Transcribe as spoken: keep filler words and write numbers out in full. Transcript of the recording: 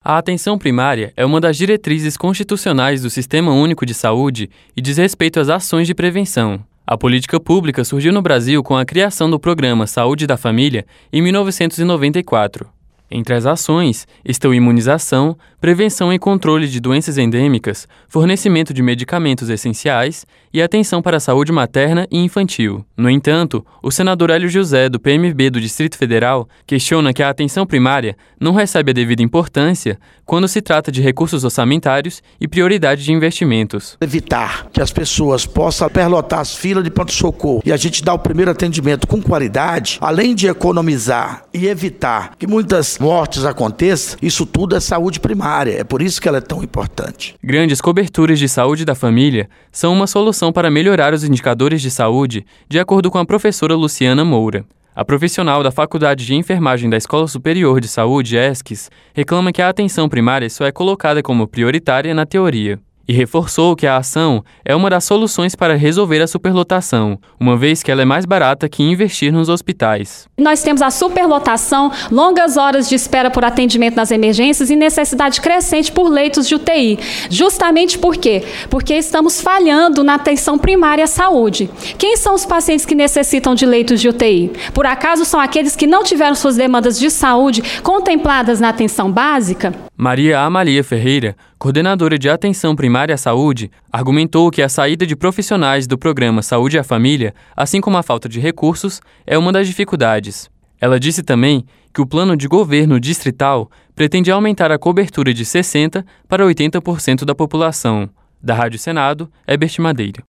A atenção primária é uma das diretrizes constitucionais do Sistema Único de Saúde e diz respeito às ações de prevenção. A política pública surgiu no Brasil com a criação do Programa Saúde da Família em mil novecentos e noventa e quatro. Entre as ações estão imunização, prevenção e controle de doenças endêmicas, fornecimento de medicamentos essenciais e atenção para a saúde materna e infantil. No entanto, o senador Hélio José, do P M B do Distrito Federal, questiona que a atenção primária não recebe a devida importância quando se trata de recursos orçamentários e prioridade de investimentos. Evitar que as pessoas possam perlotar as filas de pronto-socorro e a gente dar o primeiro atendimento com qualidade, além de economizar e evitar que muitas mortes aconteçam, isso tudo é saúde primária. É por isso que ela é tão importante. Grandes coberturas de saúde da família são uma solução para melhorar os indicadores de saúde, de acordo com a professora Luciana Moura. A profissional da Faculdade de Enfermagem da Escola Superior de Saúde, ESCS, reclama que a atenção primária só é colocada como prioritária na teoria. E reforçou que a ação é uma das soluções para resolver a superlotação, uma vez que ela é mais barata que investir nos hospitais. Nós temos a superlotação, longas horas de espera por atendimento nas emergências e necessidade crescente por leitos de U T I. Justamente por quê? Porque estamos falhando na atenção primária à saúde. Quem são os pacientes que necessitam de leitos de U T I? Por acaso são aqueles que não tiveram suas demandas de saúde contempladas na atenção básica? Maria Amalia Ferreira, coordenadora de Atenção Primária à Saúde, argumentou que a saída de profissionais do programa Saúde à Família, assim como a falta de recursos, é uma das dificuldades. Ela disse também que o plano de governo distrital pretende aumentar a cobertura de sessenta por cento para oitenta por cento da população. Da Rádio Senado, Herbert Madeira.